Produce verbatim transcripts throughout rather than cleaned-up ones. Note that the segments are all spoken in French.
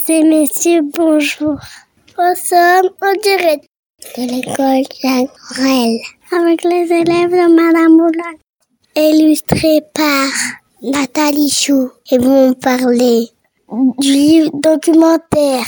et messieurs, bonjour. Nous sommes en direct de l'école Jacques Brel avec les élèves de Madame Boulogne, illustrés par Nathalie Chou. Ils vont parler du livre documentaire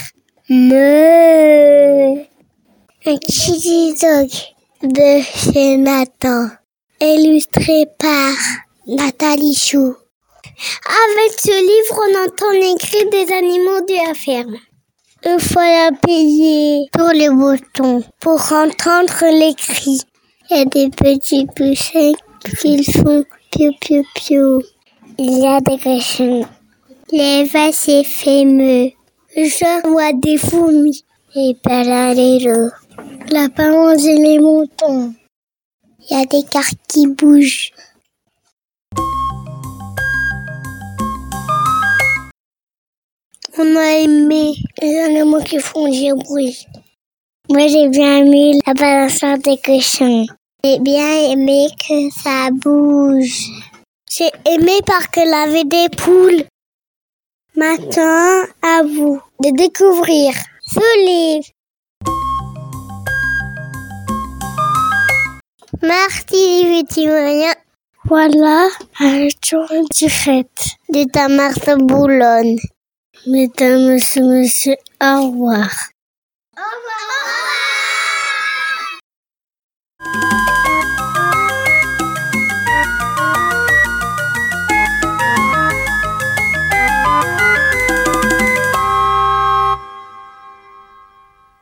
Me un Kitty Dog de chez Nathan, illustré par Nathalie Chou. Avec ce livre, on entend écrire des animaux de la ferme. Il faut appuyer sur les boutons pour entendre les cris. Il y a des petits poussins qui font piou piou piou. Il y a des cochons. Les vaches et fameux. Je vois des fourmis. Et paradero. Lapin mange les moutons. Il y a des cartes qui bougent. On a aimé les animaux qui font du bruit. Moi, j'ai bien aimé la balançoire des cochons. J'ai bien aimé que ça bouge. J'ai aimé parce qu'elle avait des poules. Maintenant, à vous de découvrir ce livre. Merci, petit moyen. Voilà, un tour direct de ta Marthe Boulogne. Mesdames, messieurs, au revoir. Au revoir.